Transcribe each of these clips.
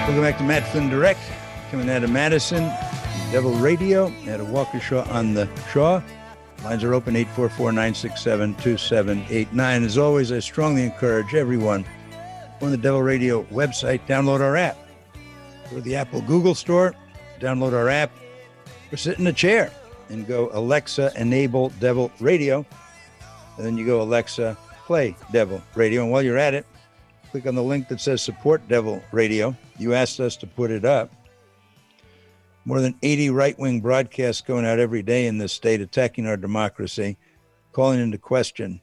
Welcome back to Matt Flynn Direct, coming out of Madison, Devil Radio, at a Waukesha on the Shaw. Lines are open, 844-967-2789. As always, I strongly encourage everyone on the Devil Radio website, download our app. Go to the Apple Google Store, download our app, or sit in a chair and go, Alexa, enable Devil Radio. And then you go, Alexa, play Devil Radio. And while you're at it, click on the link that says support Devil Radio. You asked us to put it up. More than 80 right-wing broadcasts going out every day in this state, attacking our democracy, calling into question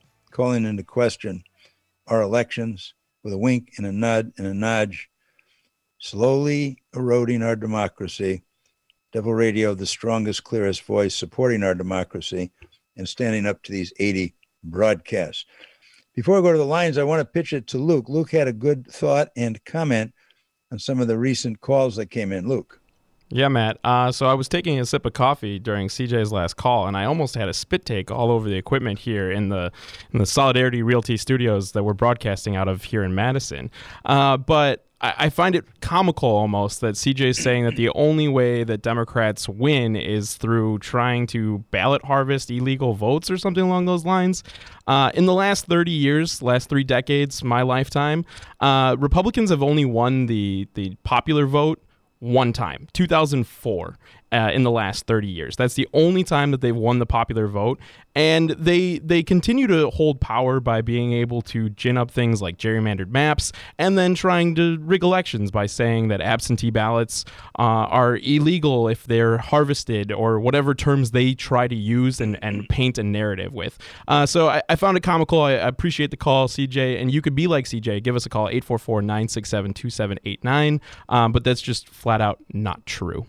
our elections with a wink and a nod and a nudge, slowly eroding our democracy. Devil Radio, the strongest, clearest voice, supporting our democracy and standing up to these 80 broadcasts. Before I go to the lines, I want to pitch it to Luke. Luke had a good thought and comment on some of the recent calls that came in. Luke. Yeah, Matt. So I was taking a sip of coffee during CJ's last call, and I almost had a spit take all over the equipment here in the Solidarity Realty Studios that we're broadcasting out of here in Madison. But I find it comical almost that CJ is saying that the only way that Democrats win is through trying to ballot harvest illegal votes or something along those lines. In the last 30 years, last 3 decades, my lifetime, Republicans have only won the popular vote one time, 2004, in the last 30 years. That's the only time that they've won the popular vote. And they continue to hold power by being able to gin up things like gerrymandered maps and then trying to rig elections by saying that absentee ballots are illegal if they're harvested, or whatever terms they try to use and paint a narrative with. So I found it comical. I appreciate the call, CJ. And you could be like CJ. Give us a call, 844-967-2789. But that's just flat out not true.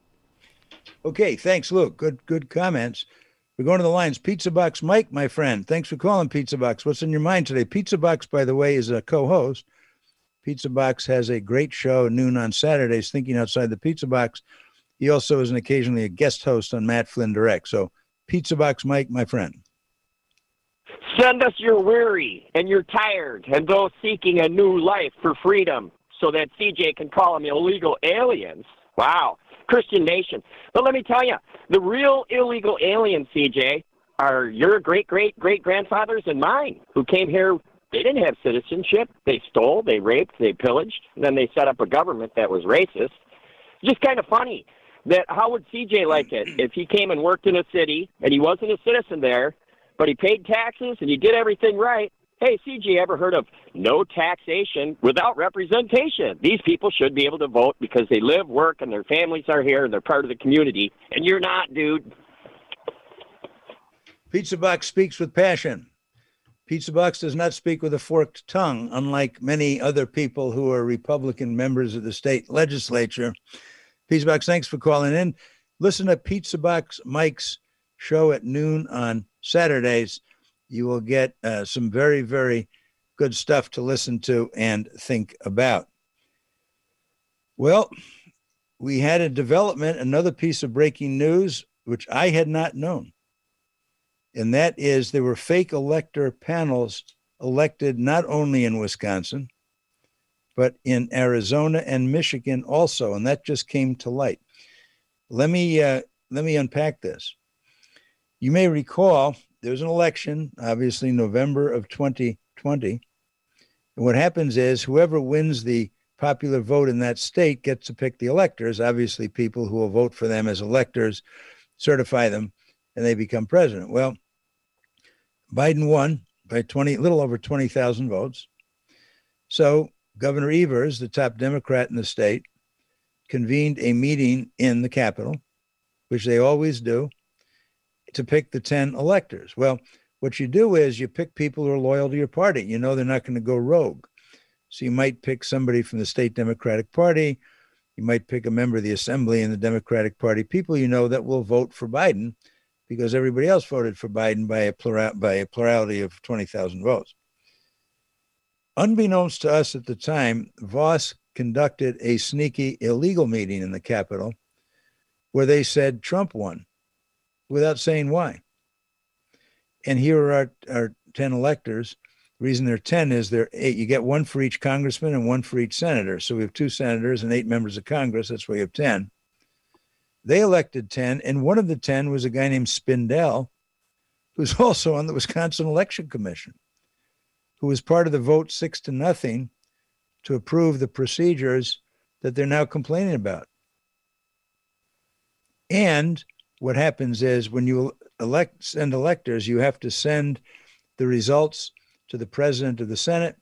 Okay, thanks, Luke. Good comments. We're going to the lines. Pizza Box Mike, my friend. Thanks for calling, Pizza Box. What's in your mind today? Pizza Box, by the way, is a co-host. Pizza Box has a great show at noon on Saturdays, Thinking Outside the Pizza Box. He also is occasionally a guest host on Matt Flynn Direct. So, Pizza Box Mike, my friend. Send us your weary and your tired and those seeking a new life for freedom so that CJ can call them illegal aliens. Wow. Christian nation. But let me tell you, the real illegal aliens, CJ, are your great-great-great-grandfathers and mine, who came here. They didn't have citizenship. They stole, they raped, they pillaged, and then they set up a government that was racist. Just kind of funny that how would CJ like it if he came and worked in a city and he wasn't a citizen there, but he paid taxes and he did everything right? Hey, CJ, ever heard of no taxation without representation? These people should be able to vote because they live, work, and their families are here, and they're part of the community. And you're not, dude. Pizza Box speaks with passion. Pizza Box does not speak with a forked tongue, unlike many other people who are Republican members of the state legislature. Pizza Box, thanks for calling in. Listen to Pizza Box Mike's show at noon on Saturdays. You will get some very, very good stuff to listen to and think about. Well, we had a development, another piece of breaking news, which I had not known. And that is there were fake elector panels elected not only in Wisconsin, but in Arizona and Michigan also. And that just came to light. Let me unpack this. You may recall there was an election, obviously November of 2020. And what happens is whoever wins the popular vote in that state gets to pick the electors. Obviously, people who will vote for them as electors certify them, and they become president. Well, Biden won by little over 20,000 votes. So Governor Evers, the top Democrat in the state, convened a meeting in the Capitol, which they always do, to pick the 10 electors. Well, what you do is you pick people who are loyal to your party. You know they're not going to go rogue. So you might pick somebody from the state Democratic Party. You might pick a member of the Assembly in the Democratic Party, people you know that will vote for Biden because everybody else voted for Biden by a plurality of 20,000 votes. Unbeknownst to us at the time, Voss conducted a sneaky illegal meeting in the Capitol where they said Trump won, without saying why. And here are our 10 electors. The reason there are 10 is there are 8. You get one for each congressman and one for each senator. So we have 2 senators and 8 members of Congress. That's why you have 10. They elected 10, and one of the 10 was a guy named Spindell, who's also on the Wisconsin Election Commission, who was part of the vote 6-0 to approve the procedures that they're now complaining about. And what happens is when you send electors, you have to send the results to the president of the Senate,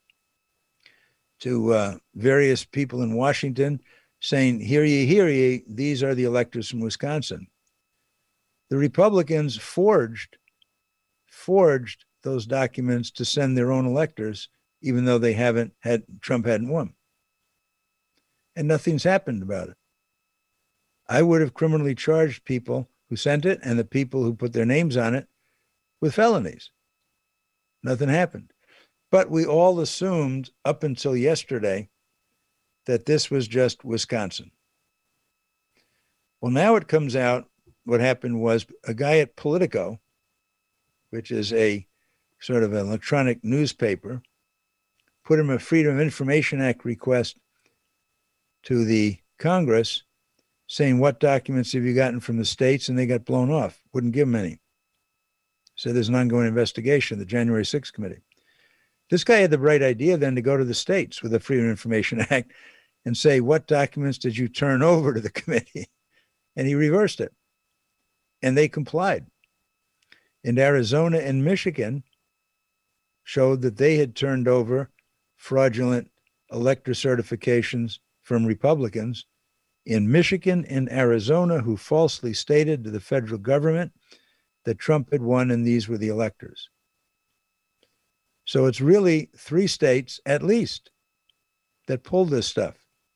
to various people in Washington, saying, hear ye, these are the electors from Wisconsin. The Republicans forged those documents to send their own electors, even though Trump hadn't won. And nothing's happened about it. I would have criminally charged people who sent it and the people who put their names on it with felonies. Nothing happened. But we all assumed up until yesterday that this was just Wisconsin. Well, now it comes out what happened was a guy at Politico, which is a sort of an electronic newspaper, put him a Freedom of Information Act request to the Congress saying, what documents have you gotten from the states? And they got blown off. Wouldn't give them any. So there's an ongoing investigation, the January 6th committee. This guy had the bright idea then to go to the states with the Freedom of Information Act and say, what documents did you turn over to the committee? And he reversed it. And they complied. And Arizona and Michigan showed that they had turned over fraudulent elector certifications from Republicans in Michigan and Arizona who falsely stated to the federal government that Trump had won and these were the electors. So it's really 3 states at least that pulled this stuff.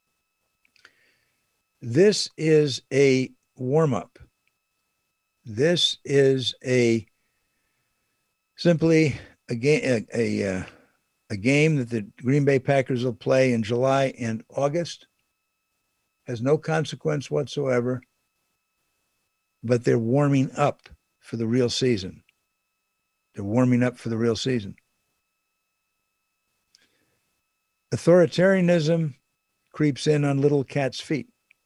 This is a warm-up. This is simply a game that the Green Bay Packers will play in July and August. Has no consequence whatsoever, but they're warming up for the real season. They're warming up for the real season. Authoritarianism creeps in on little cats' feet.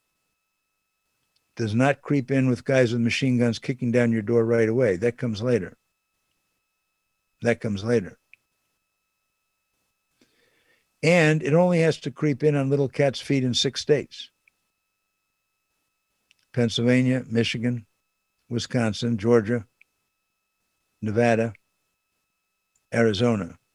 Does not creep in with guys with machine guns kicking down your door right away. That comes later. That comes later. And it only has to creep in on little cats' feet in 6 states. Pennsylvania, Michigan, Wisconsin, Georgia, Nevada, Arizona.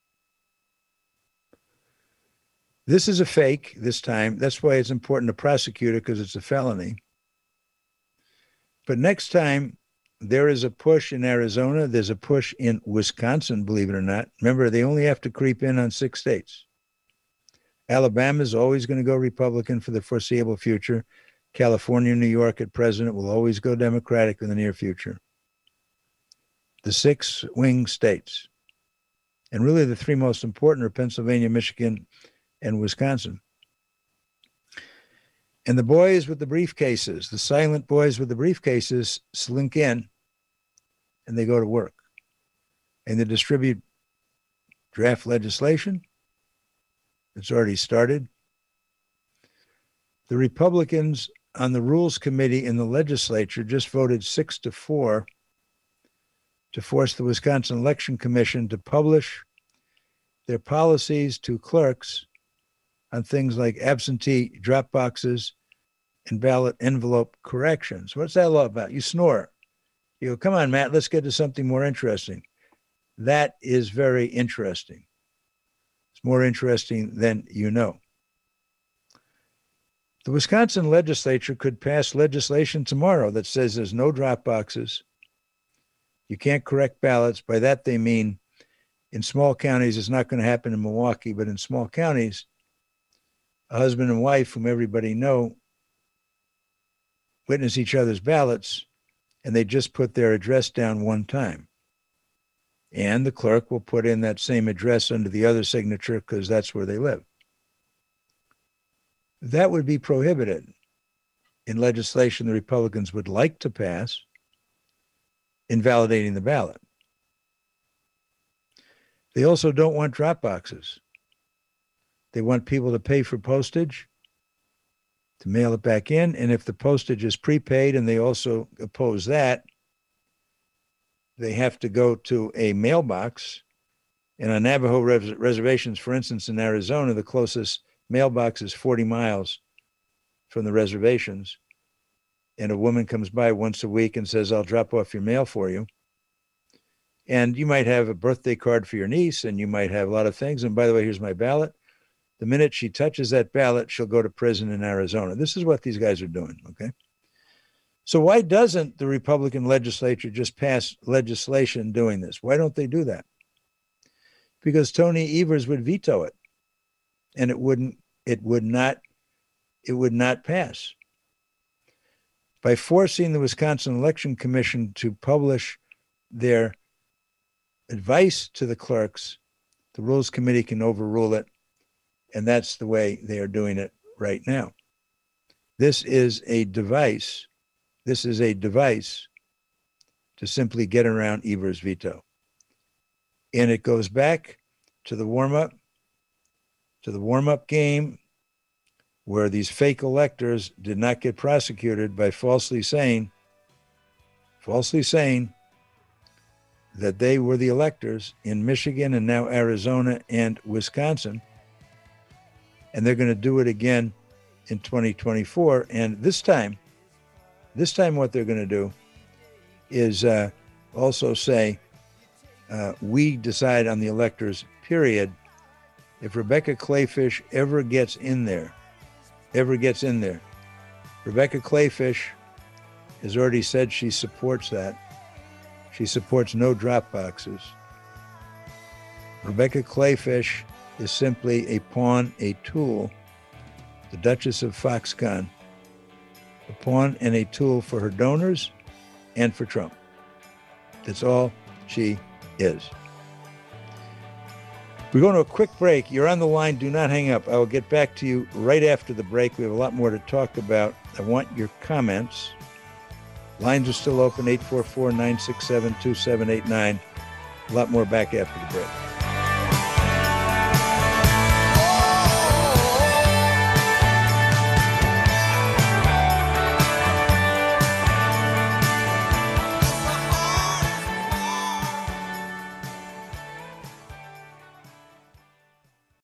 This is a fake this time. That's why it's important to prosecute it, because it's a felony. But next time there is a push in Arizona, there's a push in Wisconsin, believe it or not. Remember, they only have to creep in on 6 states. Alabama is always going to go Republican for the foreseeable future. California, New York at present will always go Democratic in the near future. The 6 swing states. And really the 3 most important are Pennsylvania, Michigan, and Wisconsin. And the boys with the briefcases, the silent boys with the briefcases, slink in and they go to work. And they distribute draft legislation. It's already started. The Republicans on the Rules Committee in the legislature just voted 6-4 to force the Wisconsin Election Commission to publish their policies to clerks on things like absentee drop boxes and ballot envelope corrections. What's that all about? You snore. You go, come on, Matt, let's get to something more interesting. That is very interesting. It's more interesting than you know. The Wisconsin legislature could pass legislation tomorrow that says there's no drop boxes. You can't correct ballots. By that, they mean in small counties, it's not going to happen in Milwaukee, but in small counties, a husband and wife, whom everybody know, witness each other's ballots, and they just put their address down one time. And the clerk will put in that same address under the other signature because that's where they live. That would be prohibited in legislation the Republicans would like to pass, invalidating the ballot. They also don't want drop boxes. They want people to pay for postage to mail it back in. And if the postage is prepaid, and they also oppose that, they have to go to a mailbox. And on Navajo reservations, for instance, in Arizona, the closest mailbox is 40 miles from the reservations. And a woman comes by once a week and says, I'll drop off your mail for you. And you might have a birthday card for your niece, and you might have a lot of things. And by the way, here's my ballot. The minute she touches that ballot, she'll go to prison in Arizona. This is what these guys are doing, okay? So why doesn't the Republican legislature just pass legislation doing this? Why don't they do that? Because Tony Evers would veto it, and it would not pass. By forcing the Wisconsin Election Commission to publish their advice to the clerks, the Rules Committee can overrule it, and that's the way they are doing it right now. This is a device. This is a device to simply get around Evers' veto. And it goes back to the warm-up game, where these fake electors did not get prosecuted by falsely saying that they were the electors in Michigan and now Arizona and Wisconsin. And they're going to do it again in 2024. And this time what they're going to do is also say, we decide on the electors, period. If Rebecca Kleefisch ever gets in there, Rebecca Kleefisch has already said she supports that. She supports no drop boxes. Rebecca Kleefisch is simply a pawn, a tool, the Duchess of Foxconn, a pawn and a tool for her donors and for Trump. That's all she is. We're going to a quick break. You're on the line. Do not hang up. I will get back to you right after the break. We have a lot more to talk about. I want your comments. Lines are still open, 844-967-2789. A lot more back after the break.